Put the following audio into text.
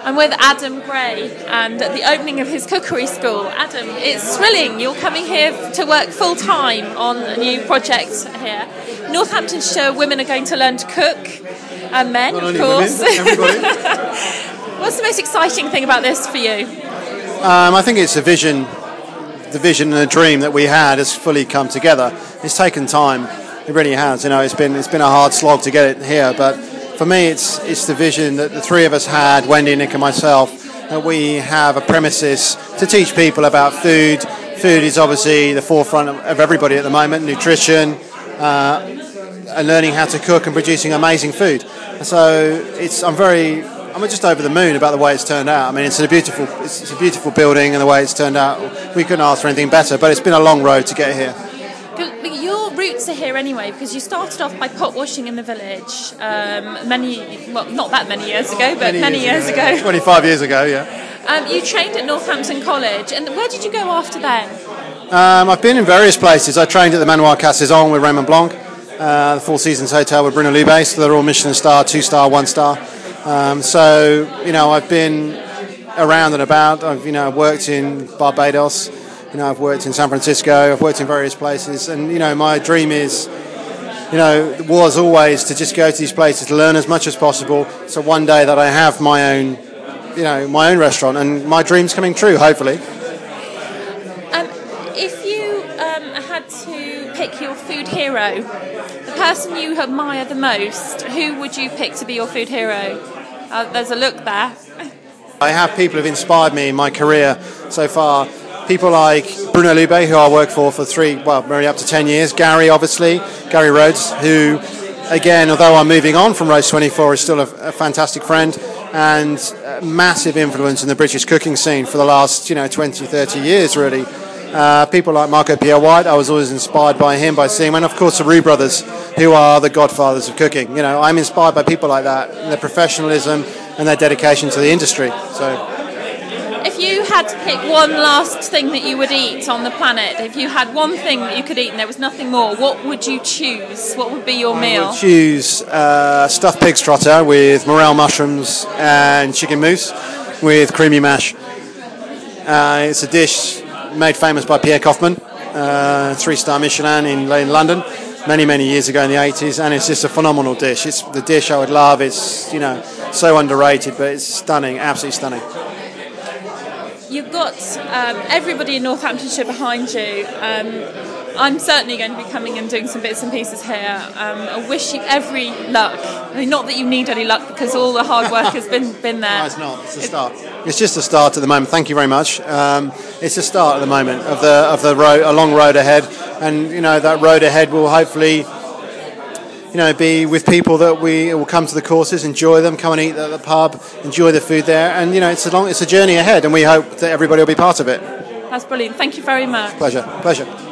I'm with Adam Gray and at the opening of his cookery school. Adam, it's thrilling. You're coming here to work full time on a new project here. Northamptonshire women are going to learn to cook, and men, Not of only course. women, everybody. What's the most exciting thing about this for you? I think it's a vision. The vision and the dream that we had has fully come together. It's taken time. It really has. It's been a hard slog to get it here, but for me, it's the vision that the three of us had, Wendy, Nick, and myself, that we have a premises to teach people about food. Food is obviously the forefront of everybody at the moment. Nutrition, and learning how to cook and producing amazing food. So I'm just over the moon about the way it's turned out. I mean, it's a beautiful building, and the way it's turned out, we couldn't ask for anything better. But it's been a long road to get here. But your roots are here anyway, because you started off by pot washing in the village not that many years ago, but many years ago. 25 years ago, yeah. You trained at Northampton College, and where did you go after then? I've been in various places. I trained at the Manoir Casaison with Raymond Blanc, the Four Seasons Hotel with Bruno Lubé, so they're all Michelin star, 2-star, 1-star. I've been around and about. I've worked in Barbados. I've worked in San Francisco. I've worked in various places, and my dream was always to just go to these places to learn as much as possible. So one day that I have my own restaurant, and my dream's coming true, hopefully. If you had to pick your food hero, the person you admire the most, who would you pick to be your food hero? There's a look there. I have people who have inspired me in my career so far. People like Bruno Lubé, who I worked for maybe up to 10 years. Gary Rhodes, who, again, although I'm moving on from Roast 24, is still a fantastic friend and a massive influence in the British cooking scene for the last 20, 30 years, really. People like Marco Pierre White, I was always inspired by him, by seeing him, and of course the Roux brothers, who are the godfathers of cooking. I'm inspired by people like that, and their professionalism and their dedication to the industry. So, if you had to pick one last thing that you would eat on the planet, if you had one thing that you could eat and there was nothing more, what would you choose? What would be your meal? I would choose stuffed pig's trotter with morel mushrooms and chicken mousse with creamy mash. It's a dish made famous by Pierre Kaufmann, 3-star Michelin in London, many years ago in the 80s, and it's just a phenomenal dish. It's the dish I would love. It's so underrated, but it's stunning, absolutely stunning. You've got everybody in Northamptonshire behind you. I'm certainly going to be coming and doing some bits and pieces here. I wish you every luck. I mean, not that you need any luck, because all the hard work has been there. No, it's not. It's a start. It's just a start at the moment. Thank you very much. It's a start at the moment of the road, a long road ahead, and that road ahead will hopefully be with people that will come to the courses, enjoy them, come and eat at the pub, enjoy the food there, and it's a journey ahead, and we hope that everybody will be part of it. That's brilliant. Thank you very much. Pleasure.